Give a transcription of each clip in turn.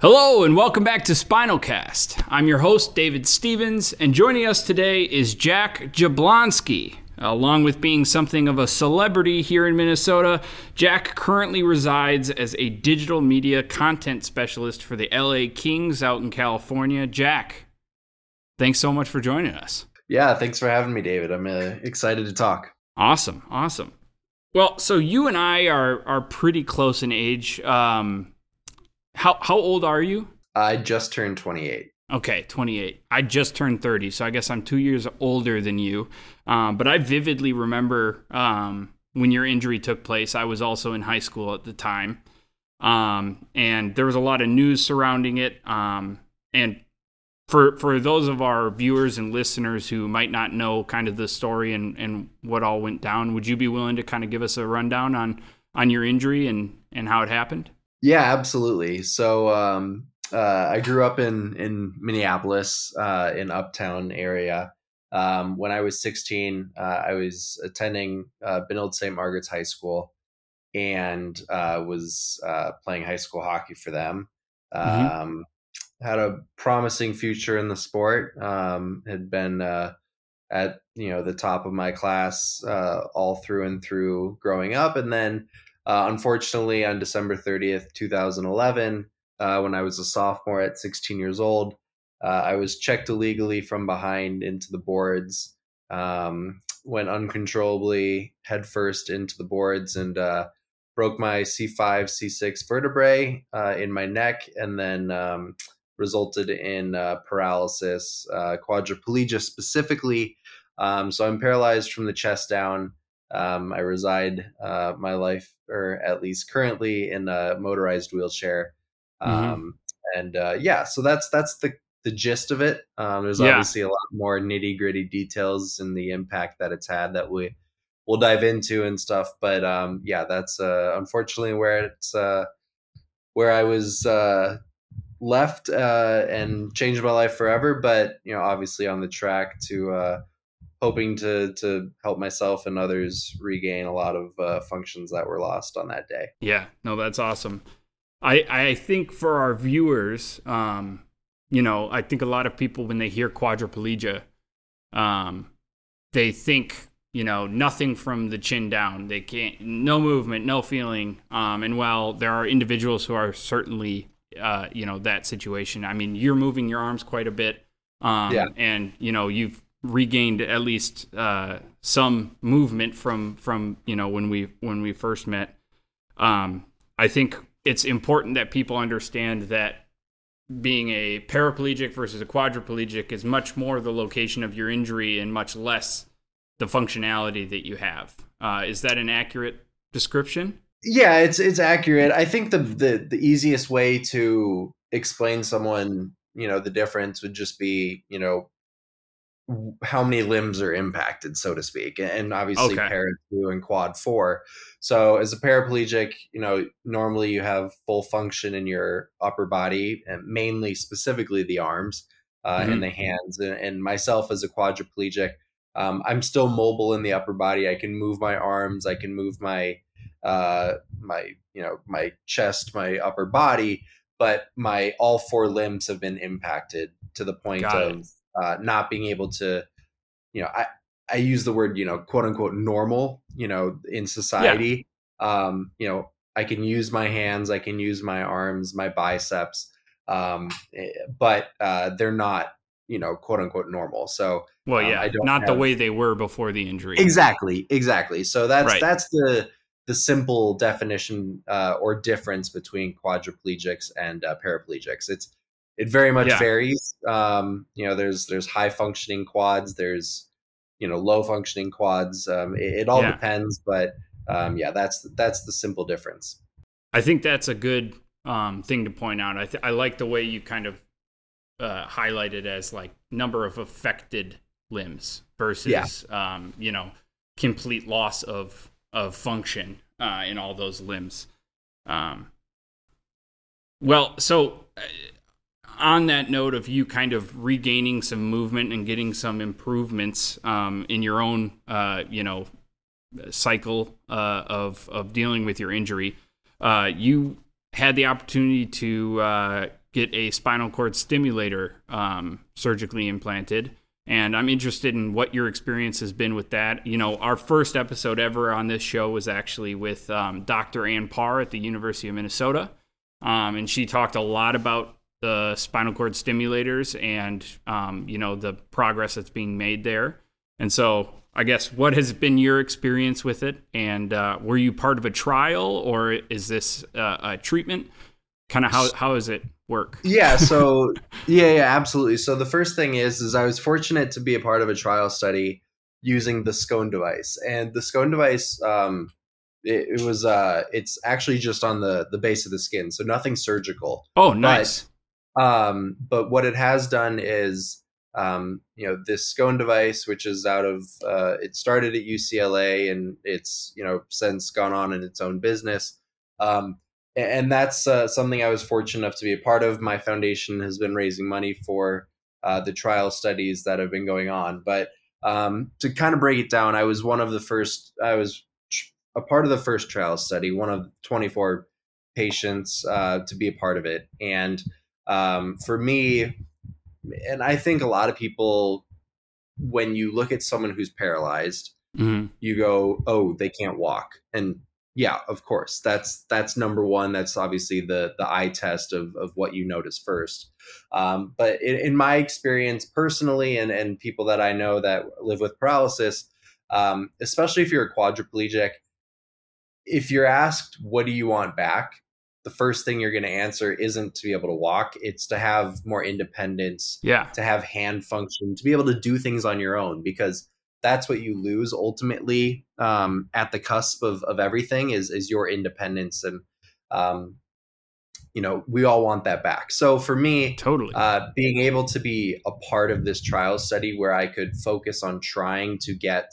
Hello and welcome back to Spinalcast. I'm your host, David Stevens, and joining us today is Jack Jablonski. Along with being something of a celebrity here in Minnesota, Jack currently resides as a digital media content specialist for the LA Kings out in California. Jack, thanks so much for joining us. Yeah, thanks for having me, David. I'm excited to talk. Awesome. Well, so you and I are pretty close in age. How old are you? I just turned 28. Okay, 28. I just turned 30, so I guess I'm 2 years older than you. But I vividly remember when your injury took place. I was also in high school at the time. And there was a lot of news surrounding it. And for those of our viewers and listeners who might not know kind of the story and what all went down, would you be willing to kind of give us a rundown on your injury and how it happened? Yeah, absolutely. So I grew up in Minneapolis, in Uptown area. When I was 16, I was attending Benilde St. Margaret's High School and was playing high school hockey for them. Had a promising future in the sport. Had been at the top of my class all through and through growing up, and then unfortunately, on December 30th, 2011, when I was a sophomore at 16 years old, I was checked illegally from behind into the boards, went uncontrollably headfirst into the boards and broke my C5, C6 vertebrae in my neck, and then resulted in paralysis, quadriplegia specifically. So I'm paralyzed from the chest down. I reside my life, or at least currently, in a motorized wheelchair. So that's the gist of it. There's obviously a lot more nitty gritty details and the impact that it's had that we'll dive into and stuff. But that's unfortunately where I was left and changed my life forever. But obviously on the track to hoping to help myself and others regain a lot of functions that were lost on that day. Yeah, no, that's awesome. I think for our viewers, I think a lot of people, when they hear quadriplegia, they think, nothing from the chin down. They can't, no movement, no feeling. And while there are individuals who are certainly, that situation, I mean, you're moving your arms quite a bit. And, you've regained at least some movement from when we first met. I think it's important that people understand that being a paraplegic versus a quadriplegic is much more the location of your injury and much less the functionality that you have. Is that an accurate description? Yeah, it's accurate. I think the easiest way to explain someone, the difference would just be, how many limbs are impacted, so to speak, and obviously para 2 and quad 4. So as a paraplegic, normally you have full function in your upper body, and mainly specifically the arms and the hands. And myself as a quadriplegic, I'm still mobile in the upper body. I can move my arms, I can move my my chest, my upper body, but my all 4 limbs have been impacted to the point of not being able to, I use the word, quote unquote, normal, in society. Yeah. I can use my hands, I can use my arms, my biceps, but they're not, quote unquote, normal. So, I don't not the way they were before the injury. Exactly. So that's the simple definition or difference between quadriplegics and paraplegics. It very much varies. There's high functioning quads. There's, low functioning quads. It all depends, but that's the simple difference. I think that's a good thing to point out. I like the way you kind of highlight it as like number of affected limbs versus complete loss of function in all those limbs. On that note of you kind of regaining some movement and getting some improvements in your own, cycle of dealing with your injury, you had the opportunity to get a spinal cord stimulator surgically implanted. And I'm interested in what your experience has been with that. You know, our first episode ever on this show was actually with Dr. Ann Parr at the University of Minnesota. And she talked a lot about the spinal cord stimulators and, you know, the progress that's being made there. And so I guess what has been your experience with it? And were you part of a trial, or is this a treatment? Kind of how does it work? Yeah. So yeah, absolutely. So the first thing is I was fortunate to be a part of a trial study using the scone device, and the scone device, it's actually just on the base of the skin, so nothing surgical. Oh, nice. But what it has done is, this scone device, which is it started at UCLA, and it's, since gone on in its own business. And that's something I was fortunate enough to be a part of. My foundation has been raising money for the trial studies that have been going on. But to kind of break it down, I was a part of the first trial study, one of 24 patients to be a part of it. And for me, and I think a lot of people, when you look at someone who's paralyzed, you go, oh, they can't walk. And yeah, of course, that's number one. That's obviously the eye test of what you notice first. But in my experience personally, and people that I know that live with paralysis, especially if you're a quadriplegic, if you're asked, what do you want back? The first thing you're going to answer isn't to be able to walk. It's to have more independence, to have hand function, to be able to do things on your own, because that's what you lose ultimately at the cusp of everything is your independence. And, we all want that back. So for me, totally, being able to be a part of this trial study where I could focus on trying to get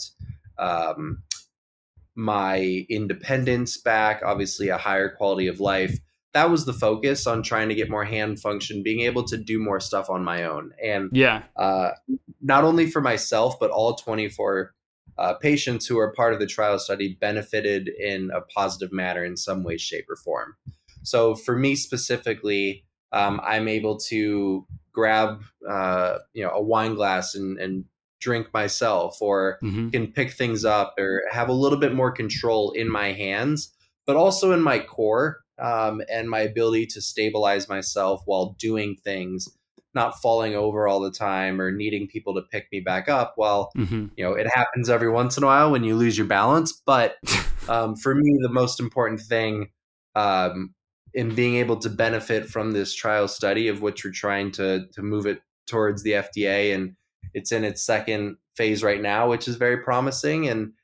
my independence back, obviously a higher quality of life. That was the focus, on trying to get more hand function, being able to do more stuff on my own. And not only for myself, but all 24 patients who are part of the trial study benefited in a positive manner in some way, shape, or form. So for me specifically, I'm able to grab a wine glass and drink myself, or can pick things up, or have a little bit more control in my hands, but also in my core, and my ability to stabilize myself while doing things, not falling over all the time or needing people to pick me back up. Well, it happens every once in a while when you lose your balance. But for me, the most important thing in being able to benefit from this trial study, of which we're trying to move it towards the FDA, and it's in its second phase right now, which is very promising. And,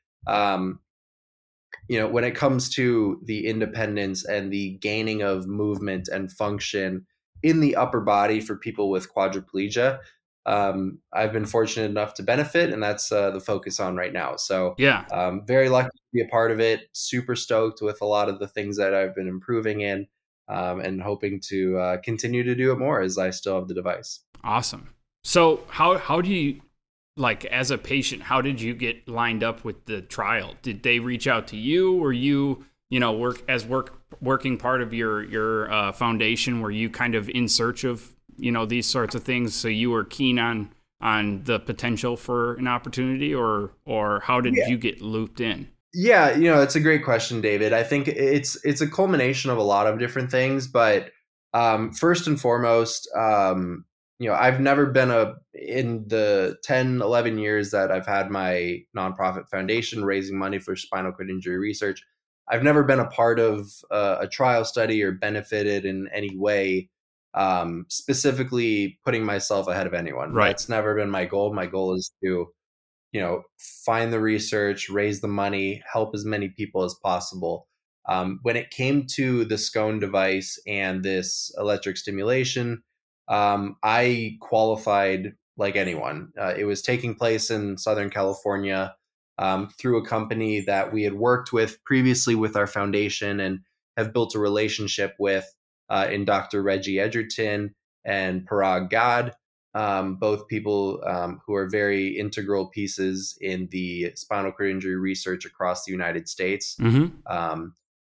when it comes to the independence and the gaining of movement and function in the upper body for people with quadriplegia, I've been fortunate enough to benefit, and that's the focus on right now. So very lucky to be a part of it. Super stoked with a lot of the things that I've been improving in, and hoping to continue to do it more as I still have the device. Awesome. So how do you, like, as a patient, how did you get lined up with the trial? Did they reach out to you, or you working part of your foundation? Were you kind of in search of, these sorts of things, so you were keen on the potential for an opportunity, or how did you get looped in? Yeah, it's a great question, David. I think it's a culmination of a lot of different things, but first and foremost, I've never been in the 10, 11 years that I've had my nonprofit foundation raising money for spinal cord injury research, I've never been a part of a trial study or benefited in any way, specifically putting myself ahead of anyone. Right. That's never been my goal. My goal is to, find the research, raise the money, help as many people as possible. When it came to the scone device and this electric stimulation, I qualified like anyone. It was taking place in Southern California, through a company that we had worked with previously with our foundation and have built a relationship with, in Dr. Reggie Edgerton and Parag Gad, both people who are very integral pieces in the spinal cord injury research across the United States.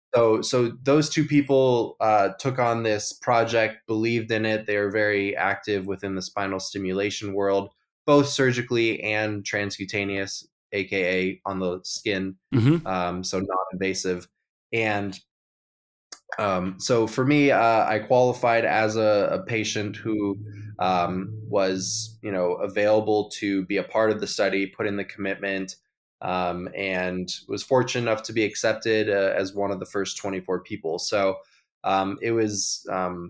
So those two people took on this project, believed in it. They are very active within the spinal stimulation world, both surgically and transcutaneous, aka on the skin, Hmm. so non-invasive. And so for me, I qualified as a patient who was, available to be a part of the study, put in the commitment, and was fortunate enough to be accepted as one of the first 24 people. So it was.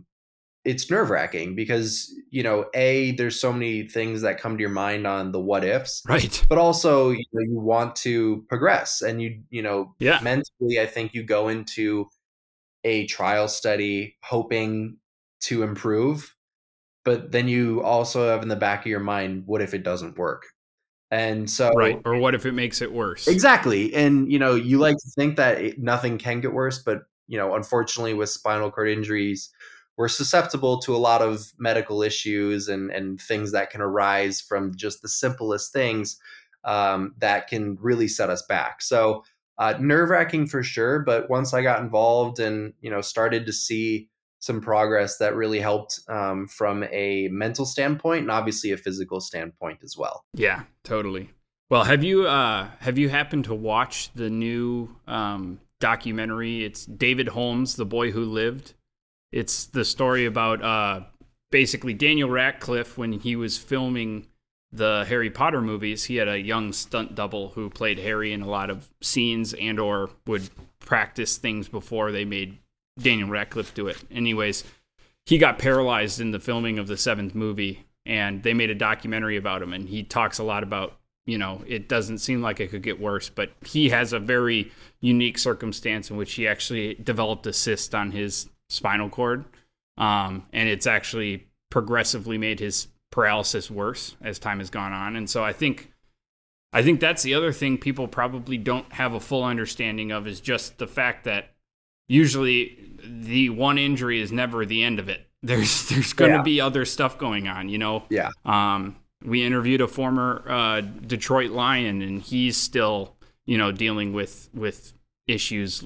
It's nerve wracking because there's so many things that come to your mind on the what ifs, Right. but also you want to progress, and Yeah. mentally, I think you go into a trial study hoping to improve, but then you also have in the back of your mind, what if it doesn't work? And Right. so, Or what if it makes it worse? exactly. And, you like to think that nothing can get worse, but, unfortunately, with spinal cord injuries, we're susceptible to a lot of medical issues and things that can arise from just the simplest things that can really set us back. So, nerve wracking for sure. But once I got involved and, started to see some progress that really helped from a mental standpoint and obviously a physical standpoint as well. Yeah, totally. Well, have you happened to watch the new documentary? It's David Holmes, The Boy Who Lived. It's the story about basically Daniel Radcliffe when he was filming the Harry Potter movies. He had a young stunt double who played Harry in a lot of scenes and or would practice things before they made Daniel Radcliffe do it. Anyways, he got paralyzed in the filming of the seventh movie, and they made a documentary about him. And he talks a lot about, it doesn't seem like it could get worse, but he has a very unique circumstance in which he actually developed a cyst on his spinal cord. And it's actually progressively made his paralysis worse as time has gone on. And so I think that's the other thing people probably don't have a full understanding of, is just the fact that usually the one injury is never the end of it. There's going to be other stuff going on, Yeah. We interviewed a former Detroit Lion, and he's still, dealing with issues,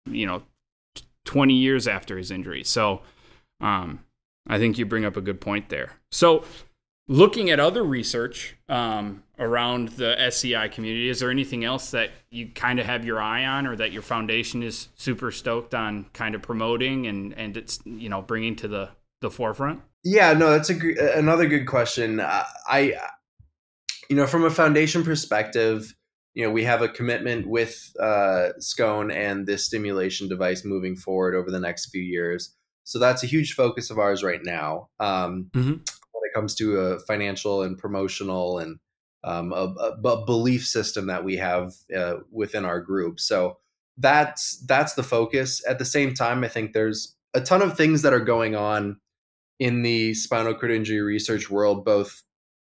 20 years after his injury. So I think you bring up a good point there. So looking at other research around the SCI community, is there anything else that you kind of have your eye on, or that your foundation is super stoked on kind of promoting and it's, bringing to the forefront? Yeah, no, that's another good question. From a foundation perspective, we have a commitment with Scone and this stimulation device moving forward over the next few years. So that's a huge focus of ours right now. Mm-hmm. When it comes to a financial and promotional and a belief system that we have within our group. So that's the focus. At the same time, I think there's a ton of things that are going on in the spinal cord injury research world, both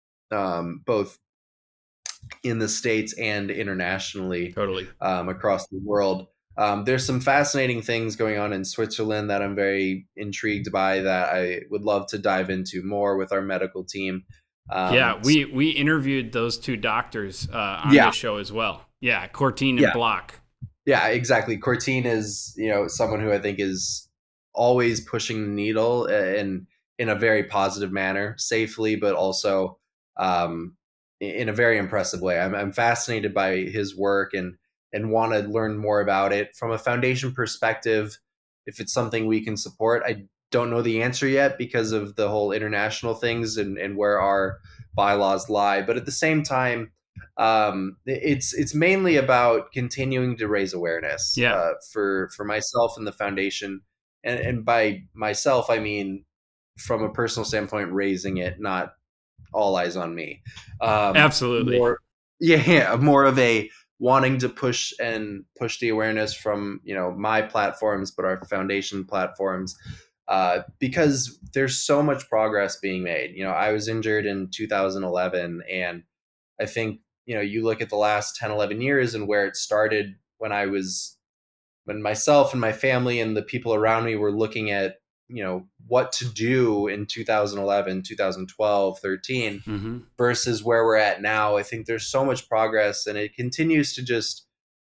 in the States and internationally, Totally. across the world. There's some fascinating things going on in Switzerland that I'm very intrigued by, that I would love to dive into more with our medical team. Yeah, we interviewed those two doctors on Yeah. this show as well. Yeah, Cortine and Yeah. Block. Yeah, exactly. Cortine is, someone who I think is always pushing the needle in a very positive manner, safely, but also in a very impressive way. I'm fascinated by his work and want to learn more about it from a foundation perspective. If it's something we can support, I don't know the answer yet because of the whole international things and where our bylaws lie. But at the same time, it's mainly about continuing to raise awareness Yeah, for myself and the foundation, and by myself I mean from a personal standpoint, raising it, not all eyes on me. absolutely. More, yeah, more of a wanting to push the awareness from my platforms, but our foundation platforms, because there's so much progress being made. I was injured in 2011, and I think you look at the last 10, 11 years and where it started when myself and my family and the people around me were looking at what to do in 2011, 2012, 13 Mm-hmm. versus where we're at now. I think there's so much progress, and it continues to just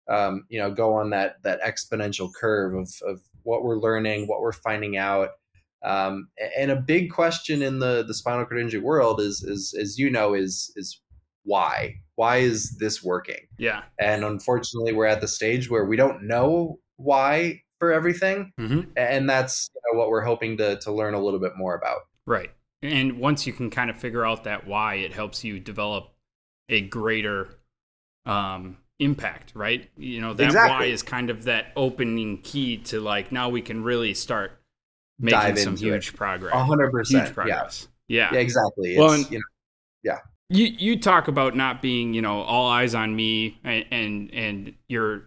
go on that exponential curve of what we're learning, what we're finding out. And a big question in the spinal cord injury world is as you know, is why? Why is this working? Yeah. And unfortunately, we're at the stage where we don't know why for everything. Mm-hmm. And that's what we're hoping to learn a little bit more about. Right. And once you can kind of figure out that why, it helps you develop a greater impact, right? That Exactly. why is kind of that opening key to like, now we can really start making Dive some into huge it. progress. 100%. Huge progress. Yeah. Yeah, exactly. Well, It's, and yeah. you talk about not being, all eyes on me, and your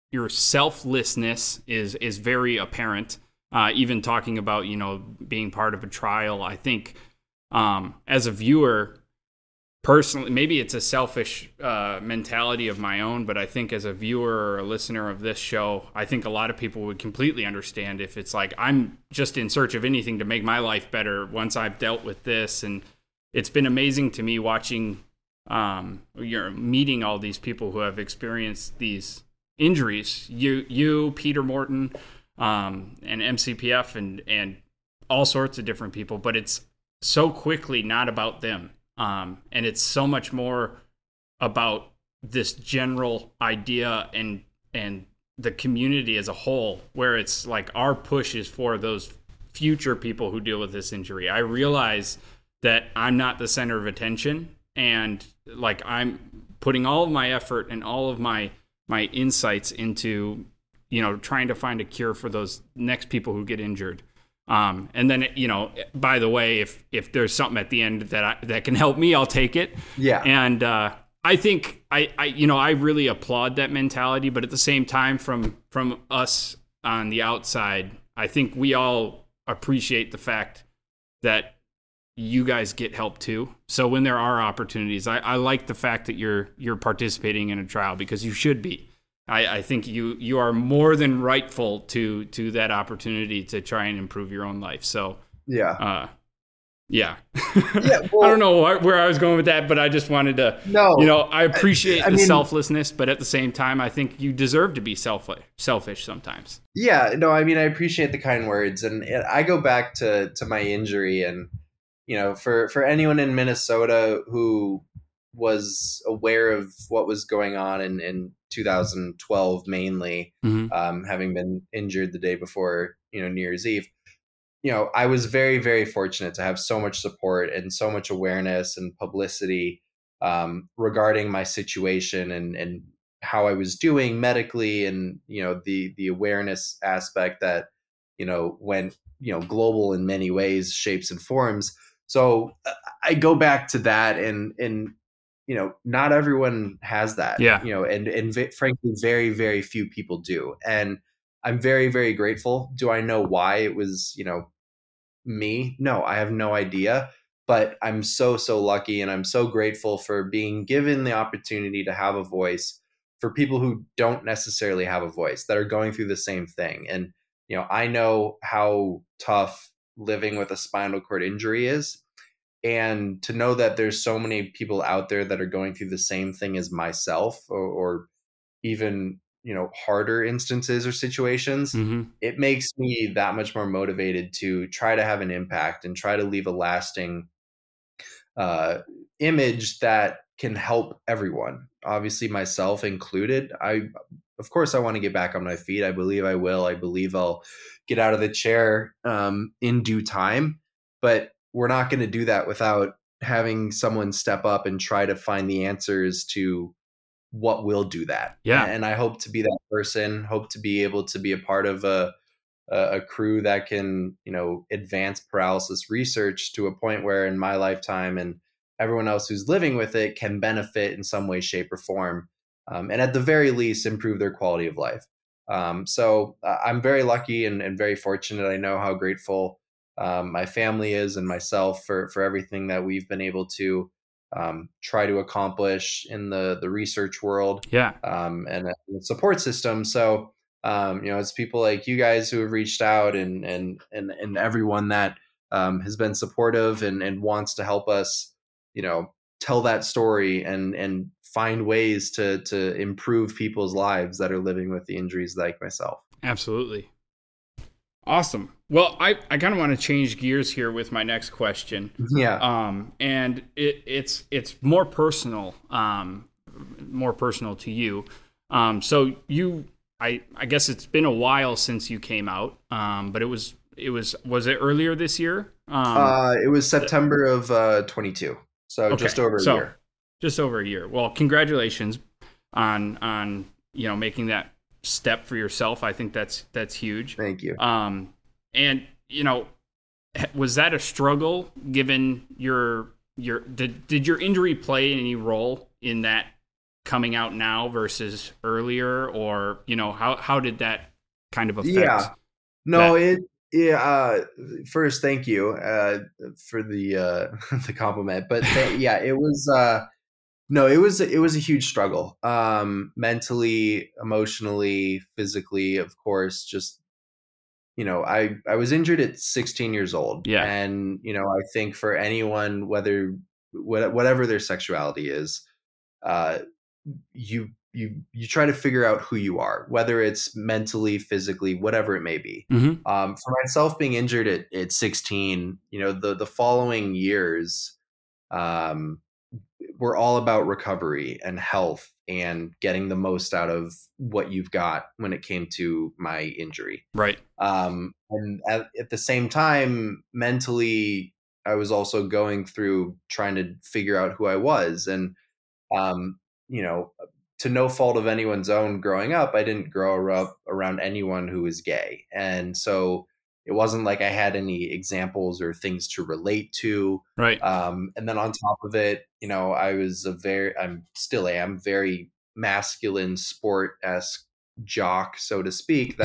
selflessness is very apparent. Even talking about, being part of a trial, I think as a viewer, personally, maybe it's a selfish mentality of my own, but I think as a viewer or a listener of this show, I think a lot of people would completely understand if it's like, I'm just in search of anything to make my life better once I've dealt with this. And it's been amazing to me watching, you're meeting all these people who have experienced these injuries. You, Peter Morton, and MCPF, and all sorts of different people, but it's so quickly not about them. And it's so much more about this general idea and the community as a whole, where it's like our push is for those future people who deal with this injury. I realize that I'm not the center of attention, and like I'm putting all of my effort and all of my insights into trying to find a cure for those next people who get injured. And then, by the way, if there's something at the end that can help me, I'll take it. Yeah. And I think I really applaud that mentality, but at the same time, from us on the outside, I think we all appreciate the fact that you guys get help too. So when there are opportunities, I like the fact that you're participating in a trial, because you should be. I think you are more than rightful to that opportunity to try and improve your own life. So yeah. Yeah. Well, I don't know where I was going with that, but I just wanted to, I appreciate the selflessness, but at the same time, I think you deserve to be selfish sometimes. Yeah, no, I appreciate the kind words. And I go back to my injury, and, for anyone in Minnesota who was aware of what was going on in 2012, mainly, having been injured the day before, New Year's Eve, I was very, very fortunate to have so much support and so much awareness and publicity regarding my situation and how I was doing medically, and the awareness aspect that went global in many ways, shapes and forms. So I go back to that, and not everyone has that. Yeah. And frankly, very, very few people do. And I'm very, very grateful. Do I know why it was me? No, I have no idea. But I'm so, so lucky, and I'm so grateful for being given the opportunity to have a voice for people who don't necessarily have a voice, that are going through the same thing. And I know how tough living with a spinal cord injury is, and to know that there's so many people out there that are going through the same thing as myself, or even harder instances or situations, it makes me that much more motivated to try to have an impact and try to leave a lasting image that can help everyone, obviously myself included. Of course, I want to get back on my feet. I believe I will. I believe I'll get out of the chair in due time, but we're not going to do that without having someone step up and try to find the answers to what will do that. Yeah. And I hope to be that person, hope to be able to be a part of a crew that can, advance paralysis research to a point where in my lifetime and everyone else who's living with it can benefit in some way, shape, or form. And at the very least, improve their quality of life. So I'm very lucky and very fortunate. I know how grateful my family is and myself for everything that we've been able to try to accomplish in the research world, Yeah. and the support system. So, it's people like you guys who have reached out, and everyone that has been supportive and wants to help us, tell that story and find ways to improve people's lives that are living with the injuries like myself. Absolutely. Awesome. Well, I kind of want to change gears here with my next question. Yeah. And it's more personal, to you. I guess it's been a while since you came out, but was it earlier this year? It was September of 22, so Okay, just over a so year. just over a year. Well, congratulations on making that step for yourself. I think that's huge. Thank you. And was that a struggle given did your injury play any role in that coming out now versus earlier, or how did that kind of affect? Yeah. No, first, thank you for the the compliment, but yeah, it was no, it was a huge struggle, mentally, emotionally, physically, of course. Just I was injured at 16 years old, Yeah. and I think for anyone, whatever their sexuality is, uh, you try to figure out who you are, whether it's mentally, physically, whatever it may be. Mm-hmm. For myself, being injured at 16, the following years um, were all about recovery and health and getting the most out of what you've got when it came to my injury. Right. And at the same time, mentally, I was also going through trying to figure out who I was. And um, you know, to no fault of anyone's own, growing up, I didn't grow up around anyone who was gay. And so it wasn't like I had any examples or things to relate to. Right. And then on top of it, I'm still am very masculine sport-esque jock, so to speak,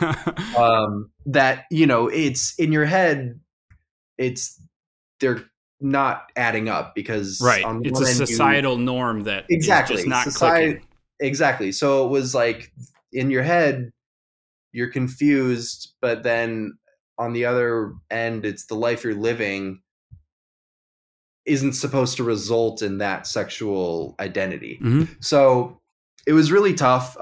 that it's in your head, they're not adding up, because right. on It's one a end societal norm that exactly is just not society clicking. exactly. So it was like, in your head you're confused, but then on the other end, it's the life you're living isn't supposed to result in that sexual identity. Mm-hmm. So it was really tough.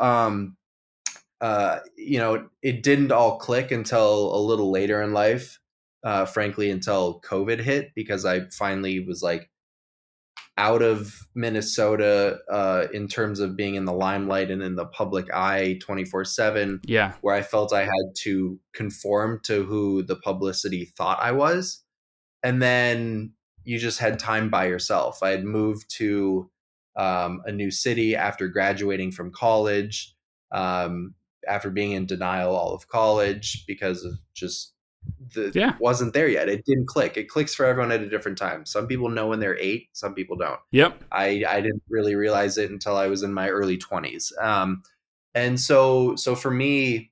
It didn't all click until a little later in life, frankly, until COVID hit, because I finally was like out of Minnesota in terms of being in the limelight and in the public eye 24/7. Yeah. Where I felt I had to conform to who the publicity thought I was. And then you just had time by yourself. I had moved to a new city after graduating from college, after being in denial all of college because of just Yeah. wasn't there yet. It didn't click. It clicks for everyone at a different time. Some people know when they're 8, some people don't. Yep. I didn't really realize it until I was in my early 20s. And so for me,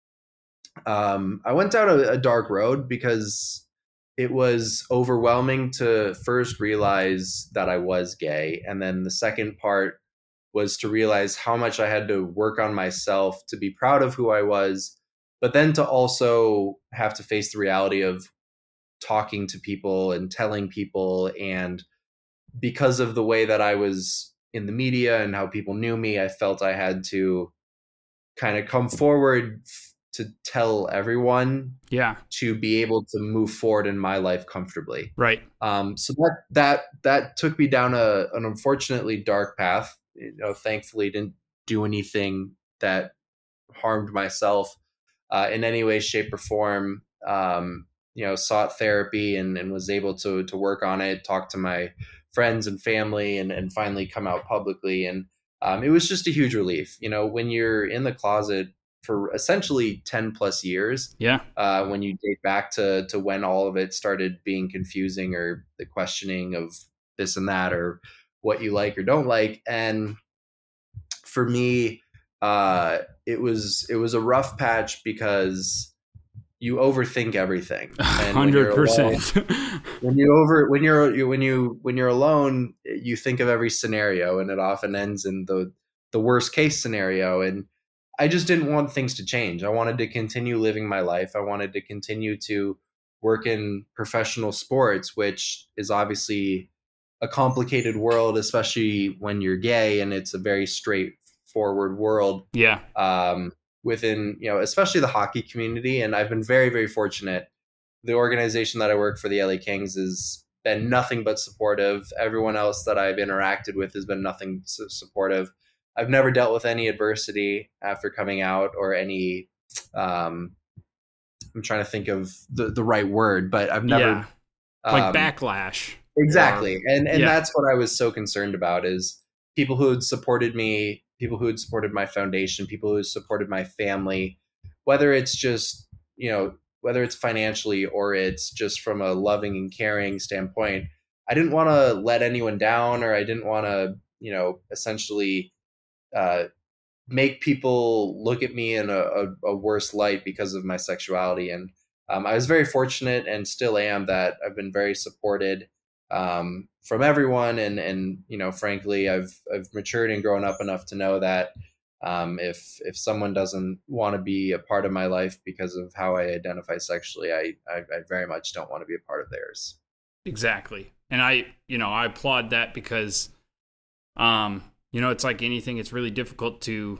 I went down a dark road, because it was overwhelming to first realize that I was gay. And then the second part was to realize how much I had to work on myself to be proud of who I was, but then to also have to face the reality of talking to people and telling people. And because of the way that I was in the media and how people knew me, I felt I had to kind of come forward to tell everyone, Yeah. to be able to move forward in my life comfortably. Right. So that took me down an unfortunately dark path. Thankfully didn't do anything that harmed myself in any way, shape, or form. Sought therapy and was able to work on it, talk to my friends and family, and finally come out publicly. And it was just a huge relief. When you're in the closet for essentially 10 plus years, Yeah. when you date back to when all of it started being confusing, or the questioning of this and that, or what you like or don't like. And for me, it was a rough patch, because you overthink everything. And when you're alone, 100%. when you're alone, you think of every scenario, and it often ends in the worst case scenario. And I just didn't want things to change. I wanted to continue living my life. I wanted to continue to work in professional sports, which is obviously a complicated world, especially when you're gay, and it's a very straightforward world Yeah. um, within, especially the hockey community. And I've been very, very fortunate. The organization that I work for, the LA Kings, has been nothing but supportive. Everyone else that I've interacted with has been nothing supportive. I've never dealt with any adversity after coming out, or any um, I'm trying to think of the right word, but I've Yeah. never Like um, backlash or exactly. And yeah. that's what I was so concerned about, is people who had supported me, people who had supported my foundation, people who had supported my family, whether it's just, whether it's financially or it's just from a loving and caring standpoint. I didn't want to let anyone down, or I didn't want to, essentially uh, make people look at me in a worse light because of my sexuality. And I was very fortunate, and still am, that I've been very supported from everyone. And frankly, I've matured and grown up enough to know that if someone doesn't want to be a part of my life because of how I identify sexually, I very much don't want to be a part of theirs. Exactly. And I applaud that because, it's like anything, it's really difficult to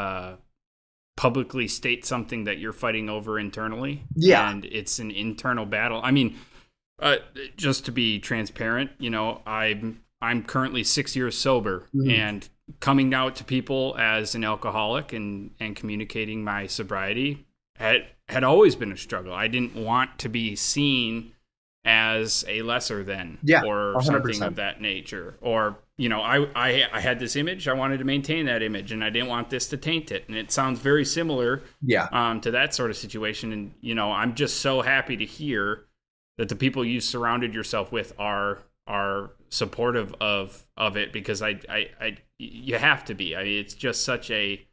publicly state something that you're fighting over internally. Yeah. And it's an internal battle. I mean, just to be transparent, I'm currently 6 years sober, and coming out to people as an alcoholic and communicating my sobriety had always been a struggle. I didn't want to be seen as a lesser than, Yeah, or 100%. something of that nature. Or, I had this image, I wanted to maintain that image, and I didn't want this to taint it. And it sounds very similar Yeah. to that sort of situation. And, I'm just so happy to hear that the people you surrounded yourself with are supportive of it, because you have to be. I mean, it's just such a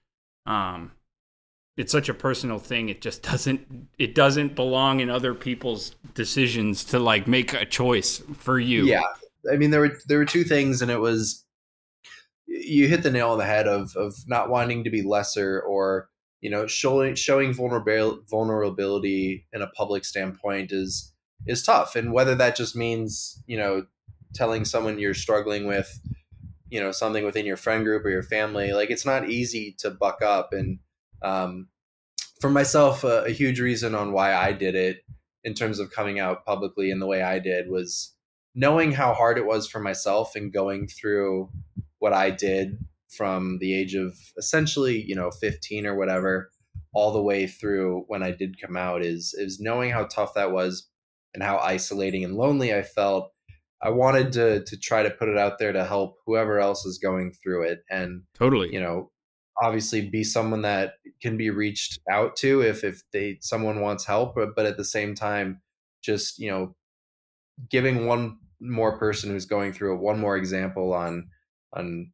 it's such a personal thing. It just doesn't belong in other people's decisions to like make a choice for you. Yeah. I mean, there were two things, and it was, you hit the nail on the head of not wanting to be lesser, or showing vulnerability in a public standpoint is tough. And whether that just means telling someone you're struggling with something within your friend group or your family, like, it's not easy to buck up. And um, for myself, a huge reason on why I did it, in terms of coming out publicly in the way I did, was knowing how hard it was for myself, and going through what I did from the age of essentially 15 or whatever, all the way through when I did come out, is knowing how tough that was, and how isolating and lonely I felt. I wanted to try to put it out there to help whoever else is going through it. And Totally. obviously be someone that can be reached out to if someone wants help, but at the same time, just giving one more person who's going through it one more example on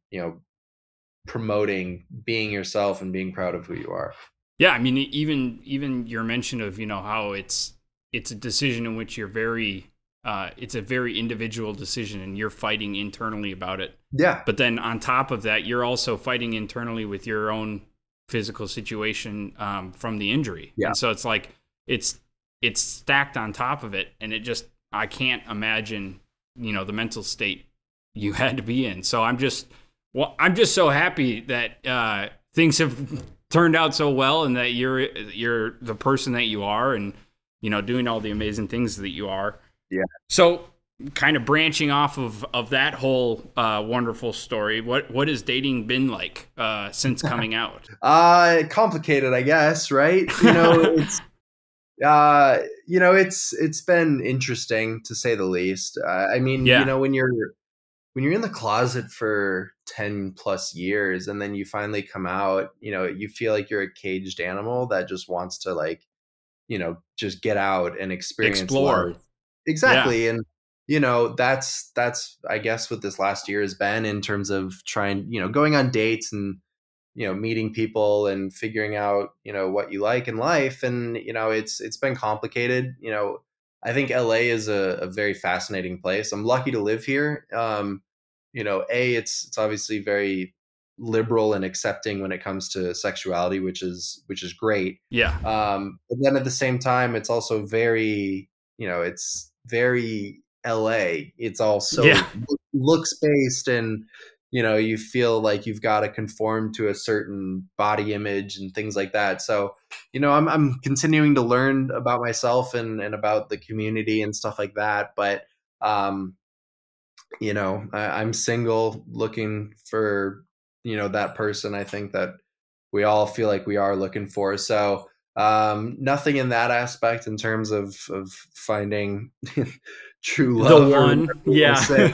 promoting being yourself and being proud of who you are. Yeah, I mean, even your mention of how it's a decision in which you're very it's a very individual decision, and you're fighting internally about it. Yeah. But then on top of that, you're also fighting internally with your own physical situation from the injury. Yeah. And so it's like it's stacked on top of it, and I can't imagine the mental state you had to be in. So I'm just so happy that things have turned out so well, and that you're the person that you are, and doing all the amazing things that you are. Yeah. So, kind of branching off of that whole wonderful story, what has dating been like since coming out? Complicated, I guess, right? It's been interesting, to say the least. I mean, Yeah. when you're in the closet for 10 plus years, and then you finally come out, you feel like you're a caged animal that just wants to, like, just get out and experience Explore. life. Exactly. And that's I guess what this last year has been, in terms of trying, going on dates, and meeting people, and figuring out what you like in life. And it's been complicated. I think LA is a very fascinating place. I'm lucky to live here. It's obviously very liberal and accepting when it comes to sexuality, which is great. Yeah. But then at the same time, it's also very, it's very LA. It's all so looks based, and you feel like you've got to conform to a certain body image and things like that. So I'm continuing to learn about myself and about the community and stuff like that. But um I'm single, looking for that person I think that we all feel like we are looking for. So nothing in that aspect in terms of finding true The love or one, whatever you want to yeah. say.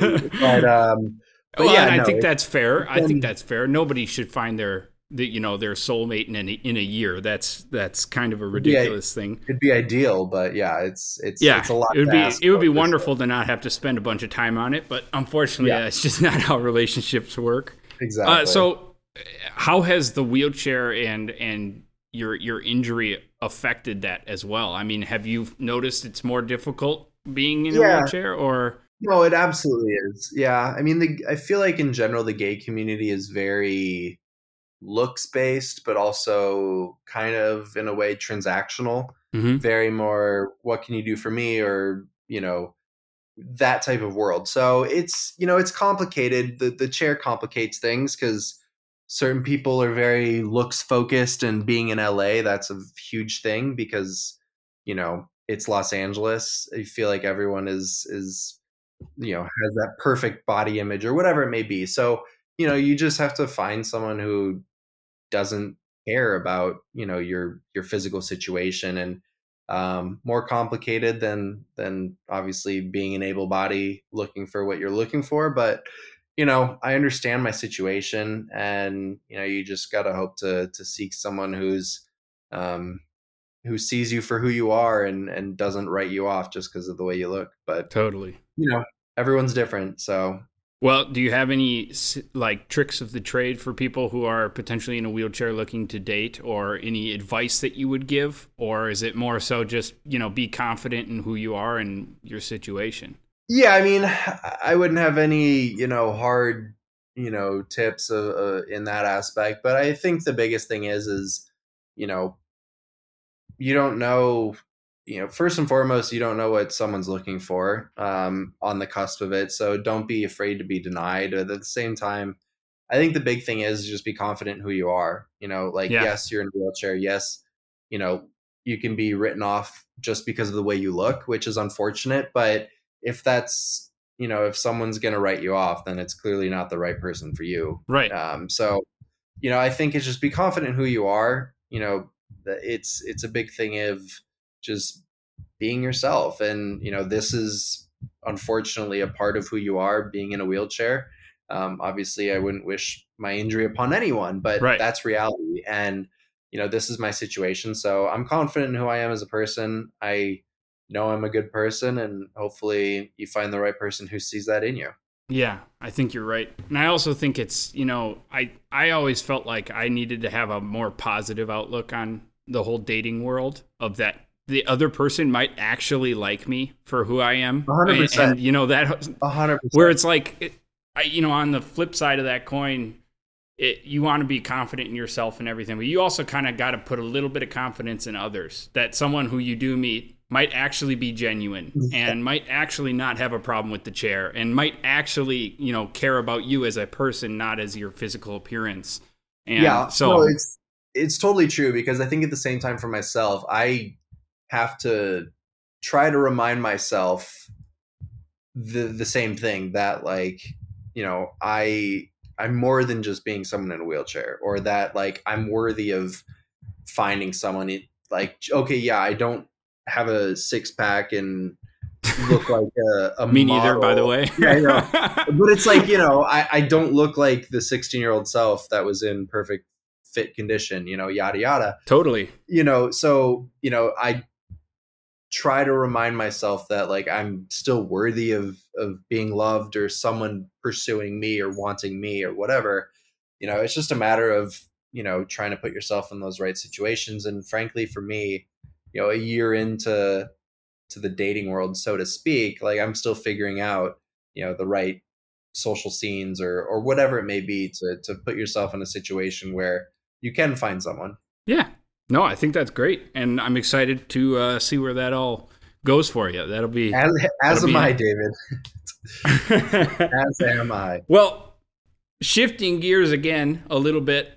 But Well, yeah, and I no, think that's fair. it's I think been, that's fair. Nobody should find their soulmate in a year. That's kind of a it'd be ridiculous thing. it'd be ideal, but yeah, it's Yeah, a lot it would to be ask it would for be for sure. wonderful to not have to spend a bunch of time on it, but unfortunately, Yeah, that's just not how relationships work. exactly. So, how has the wheelchair and your injury affected that as well? I mean, have you noticed it's more difficult being in a Yeah, wheelchair, or no, it absolutely is. Yeah, I mean, I feel like in general the gay community is very looks based, but also kind of in a way transactional. Mhm. Very more, what can you do for me, or that type of world. So it's complicated. The chair complicates things because certain people are very looks focused, and being in LA, that's a huge thing because it's Los Angeles. I feel like everyone is has that perfect body image or whatever it may be. So you just have to find someone who doesn't care about your physical situation, and more complicated than obviously being an able body looking for what you're looking for. But I understand my situation, and you just got to hope to seek someone um who sees you for who you are, and doesn't write you off just because of the way you look. But totally? you know everyone's different, so Well, do you have any like tricks of the trade for people who are potentially in a wheelchair looking to date, or any advice that you would give, or is it more so just be confident in who you are and your situation? yeah, I mean, I wouldn't have any, hard, tips in that aspect. But I think the biggest thing is, you know, you don't know, first and foremost, you don't know what someone's looking for on the cusp of it. So don't be afraid to be denied. But at the same time, I think the big thing is just be confident in who you are. Like, Yeah, yes, you're in a wheelchair. Yes, you know, you can be written off just because of the way you look, which is unfortunate. But if that's, if someone's going to write you off, then it's clearly not the right person for you. right. So I think it's just be confident in who you are. It's a big thing of just being yourself, and this is unfortunately a part of who you are, being in a wheelchair. Obviously, I wouldn't wish my injury upon anyone, but Right. that's reality, and this is my situation. So I'm confident in who I am as a person. I know I'm a good person, and hopefully, you find the right person who sees that in you. Yeah, I think you're right. And I also think it's, I always felt like I needed to have a more positive outlook on the whole dating world, of that the other person might actually like me for who I am. 100%. And that, A hundred where percent. it's like, on the flip side of that coin, you want to be confident in yourself and everything, but you also kind of got to put a little bit of confidence in others, that someone who you do meet might actually be genuine and might actually not have a problem with the chair, and might actually care about you as a person, not as your physical appearance. Yeah, And no, so it's totally true, because I think at the same time for myself, I have to try to remind myself the same thing, that like, I'm more than just being someone in a wheelchair, or that like I'm worthy of finding someone like, okay, yeah, I don't have a six pack and look like a me neither, by the model. way. Yeah, but it's like, I don't look like the 16-year-old self that was in perfect fit condition, yada yada. Totally. So I try to remind myself that like I'm still worthy of being loved, or someone pursuing me or wanting me or whatever. It's just a matter of trying to put yourself in those right situations. And frankly, for me, a year into the dating world, so to speak, like I'm still figuring out the right social scenes, or whatever it may be, to put yourself in a situation where you can find someone. Yeah. No, I think that's great, and I'm excited to see where that all goes for you. That'll be As am I, David. As am I. Well, shifting gears again a little bit,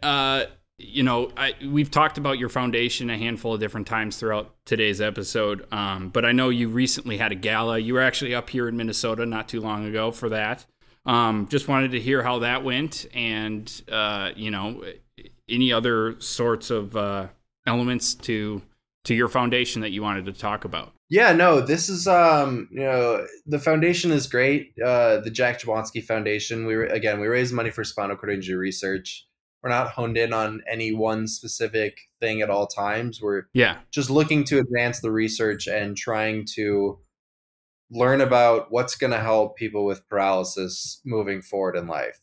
we've talked about your foundation a handful of different times throughout today's episode, but I know you recently had a gala. You were actually up here in Minnesota not too long ago for that. Just wanted to hear how that went, and any other sorts of elements to your foundation that you wanted to talk about. Yeah, no, this is the foundation is great. The Jack Jablonski Foundation. We raise money for spinal cord injury research. We're not honed in on any one specific thing at all times. We're just looking to advance the research and trying to learn about what's going to help people with paralysis moving forward in life.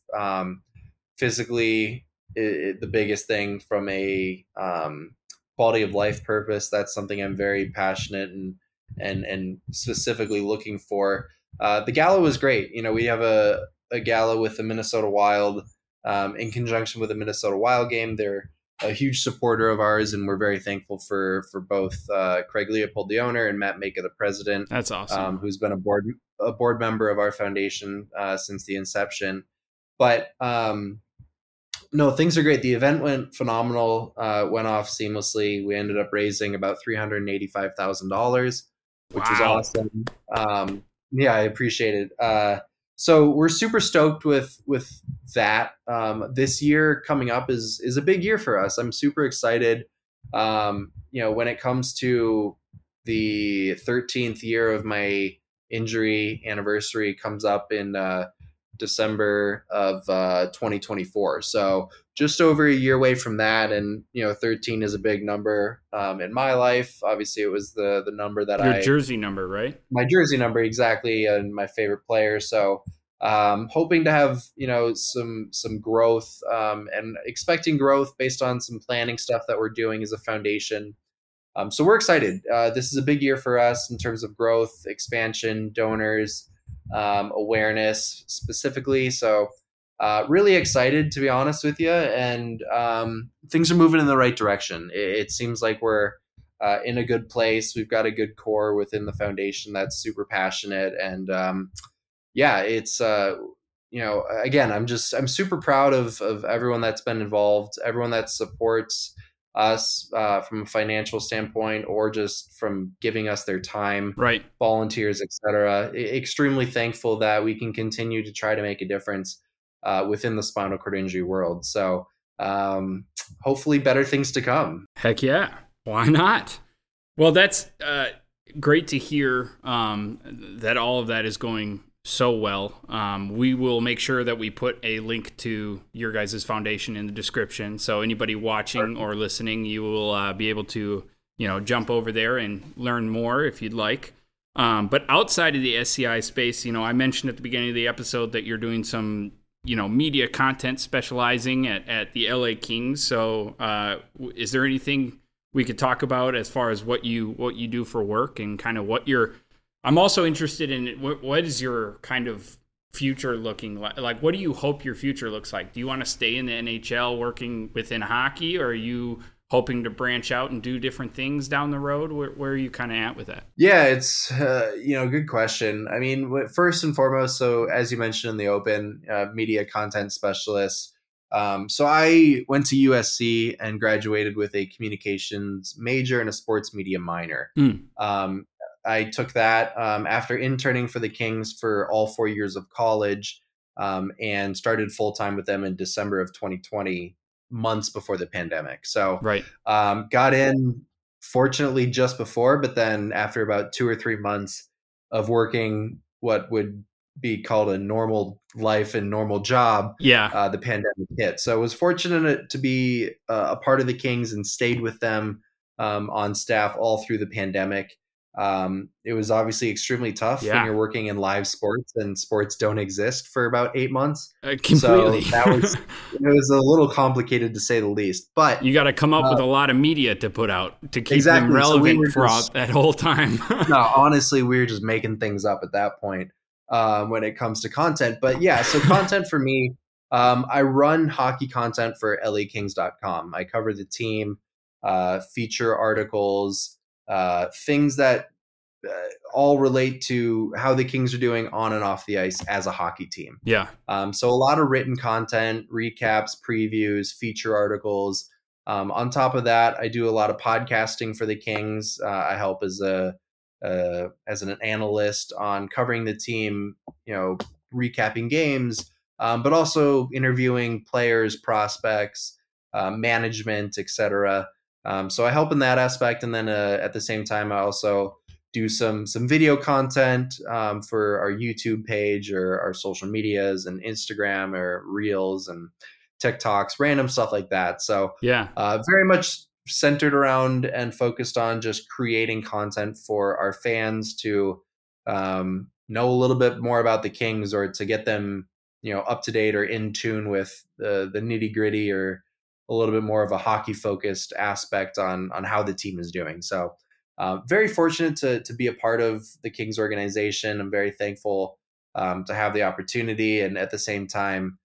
Physically, the biggest thing from a quality of life purpose. That's something I'm very passionate and specifically looking for. The gala was great. We have a gala with the Minnesota Wild in conjunction with the Minnesota Wild game. They're a huge supporter of ours, and we're very thankful for both Craig Leopold, the owner, and Matt Maka, the president. That's awesome. Who's been a board member of our foundation since the inception. But no, things are great. The event went phenomenal, went off seamlessly. We ended up raising about $385,000, which was awesome. Yeah, I appreciate it. So we're super stoked with that. This year coming up is a big year for us. I'm super excited. When it comes to the 13th year of my injury anniversary comes up in December of 2024. So just over a year away from that. And, 13 is a big number in my life. Obviously, it was the number that Your jersey number, right? My jersey number, exactly. And my favorite player. So hoping to have, some growth and expecting growth based on some planning stuff that we're doing as a foundation. So we're excited. This is a big year for us in terms of growth, expansion, donors, awareness specifically. So really excited, to be honest with you. And things are moving in the right direction. It seems like we're in a good place. We've got a good core within the foundation that's super passionate. And it's, again, I'm super proud of everyone that's been involved, everyone that supports us from a financial standpoint or just from giving us their time, right? Volunteers, etc. Extremely thankful that we can continue to try to make a difference within the spinal cord injury world. So hopefully better things to come. Heck yeah. Why not? Well, that's great to hear that all of that is going so well. We will make sure that we put a link to your guys' foundation in the description. So anybody watching or listening, you will be able to, jump over there and learn more if you'd like. But outside of the SCI space, I mentioned at the beginning of the episode that you're doing some, media content specializing at the LA Kings. So is there anything we could talk about as far as what you do for work and kind of what I'm also interested in what is your kind of future looking like? Like, what do you hope your future looks like? Do you want to stay in the NHL working within hockey, or are you hoping to branch out and do different things down the road? Where are you kind of at with that? Yeah, it's, good question. I mean, first and foremost, so as you mentioned in the open, media content specialist. So I went to USC and graduated with a communications major and a sports media minor. I took that after interning for the Kings for all 4 years of college and started full-time with them in December of 2020, months before the pandemic. So got in fortunately just before, but then after about 2 or 3 months of working what would be called a normal life and normal job, the pandemic hit. So I was fortunate to be a part of the Kings and stayed with them on staff all through the pandemic. It was obviously extremely tough when you're working in live sports and sports don't exist for about 8 months. Completely. So it was a little complicated to say the least, but you got to come up with a lot of media to put out to keep them relevant throughout that whole time. No, honestly, we were just making things up at that point when it comes to content. But yeah, so content for me, I run hockey content for LAKings.com. I cover the team, feature articles, things that all relate to how the Kings are doing on and off the ice as a hockey team. Yeah. So a lot of written content, recaps, previews, feature articles. On top of that, I do a lot of podcasting for the Kings. I help as an analyst on covering the team, recapping games, but also interviewing players, prospects, management, etc. So I help in that aspect, and then at the same time, I also do some video content for our YouTube page or our social medias and Instagram or Reels and TikToks, random stuff like that. So Yeah. very much centered around and focused on just creating content for our fans to know a little bit more about the Kings, or to get them up to date or in tune with the nitty gritty, or a little bit more of a hockey focused aspect on how the team is doing. So very fortunate to be a part of the Kings organization. I'm very thankful to have the opportunity, and at the same time,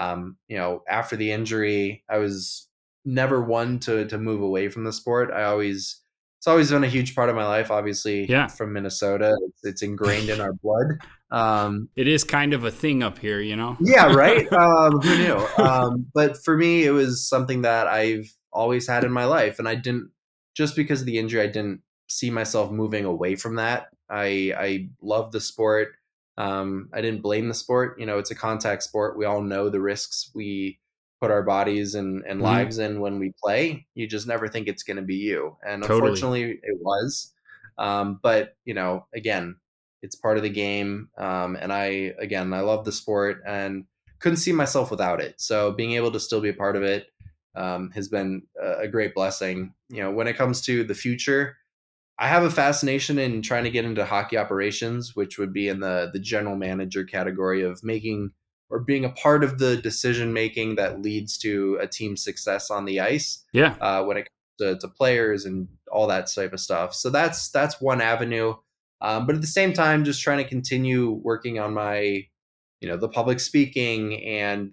after the injury, I was never one to move away from the sport. It's always been a huge part of my life. Obviously, Yeah. from Minnesota, it's ingrained in our blood. It is kind of a thing up here, you know? Yeah, right. Who knew? But for me, it was something that I've always had in my life, and I didn't, just because of the injury, I didn't see myself moving away from that. I love the sport. I didn't blame the sport. It's a contact sport. We all know the risks we put our bodies and Mhm. lives in when we play. You just never think it's going to be you, and Totally. unfortunately, it was. But again, it's part of the game. And I love the sport and couldn't see myself without it. So being able to still be a part of it has been a great blessing. When it comes to the future, I have a fascination in trying to get into hockey operations, which would be in the general manager category of making or being a part of the decision making that leads to a team's success on the ice. Yeah. When it comes to players and all that type of stuff. So that's one avenue. But at the same time, just trying to continue working on my, the public speaking and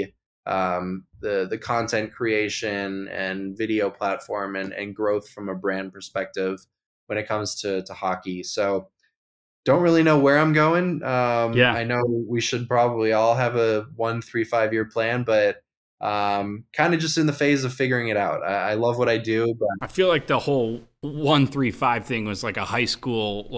the content creation and video platform and growth from a brand perspective when it comes to hockey. So don't really know where I'm going. Yeah. I know we should probably all have a 1, 3, 5 year plan, but kind of just in the phase of figuring it out. I love what I do, but I feel like the whole 1-3-5 thing was like a high school,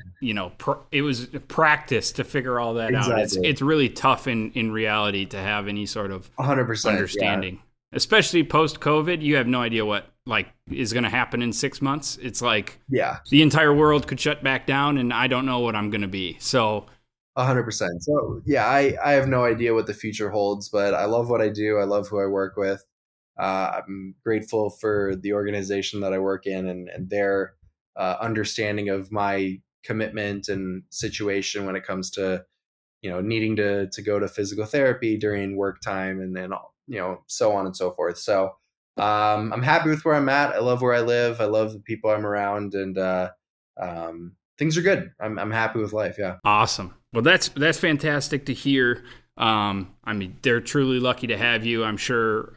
it was practice to figure all that out. exactly, It's really tough in reality to have any sort of 100%. Yeah, understanding, especially post COVID. You have no idea what is going to happen in 6 months. It's like yeah, the entire world could shut back down, and I don't know what I'm going to be. So 100%. So yeah, I have no idea what the future holds, but I love what I do. I love who I work with. I'm grateful for the organization that I work in and their understanding of my commitment and situation when it comes to needing to go to physical therapy during work time, and then so on and so forth. So I'm happy with where I'm at. I love where I live. I love the people I'm around, and things are good. I'm happy with life. Yeah. awesome. Well, that's fantastic to hear. I mean, they're truly lucky to have you. I'm sure,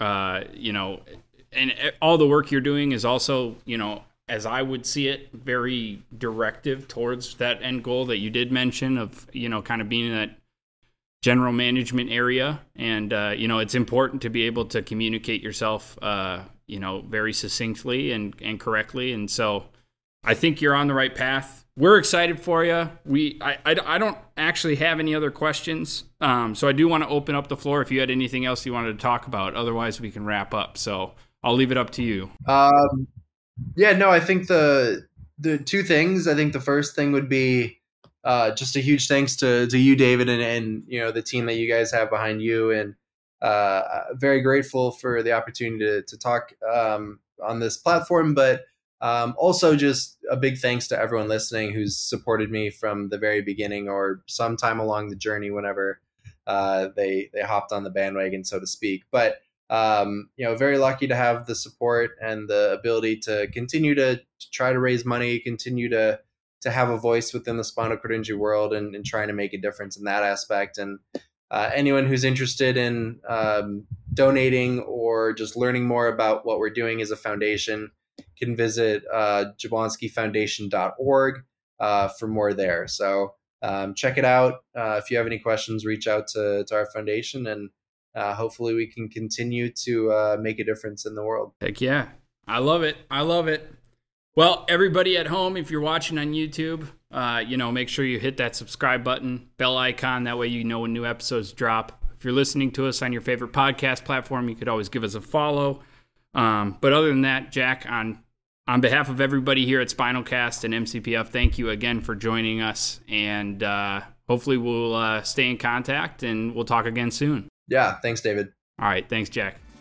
and all the work you're doing is also, as I would see it, very directive towards that end goal that you did mention of, kind of being in that general management area. And, it's important to be able to communicate yourself, very succinctly and correctly. And so I think you're on the right path. We're excited for you. I don't actually have any other questions. So I do want to open up the floor if you had anything else you wanted to talk about. Otherwise, we can wrap up. So I'll leave it up to you. Yeah, no, I think the two things. I think the first thing would be just a huge thanks to you, David, and the team that you guys have behind you, and very grateful for the opportunity to talk on this platform. But also just a big thanks to everyone listening who's supported me from the very beginning or sometime along the journey whenever they hopped on the bandwagon, so to speak. But very lucky to have the support and the ability to continue to try to raise money, continue to have a voice within the spinal cord injury world, and trying to make a difference in that aspect. And anyone who's interested in donating or just learning more about what we're doing as a foundation can visit jablonskifoundation.org. for more there. So check it out. If you have any questions, reach out to our foundation, and hopefully we can continue to make a difference in the world. Heck yeah. I love it. I love it. Well, everybody at home, if you're watching on YouTube, make sure you hit that subscribe button, bell icon. That way you know when new episodes drop. If you're listening to us on your favorite podcast platform, you could always give us a follow. But other than that, Jack, on behalf of everybody here at Spinalcast and MCPF, thank you again for joining us. And hopefully we'll stay in contact and we'll talk again soon. Yeah, thanks, David. All right. Thanks, Jack.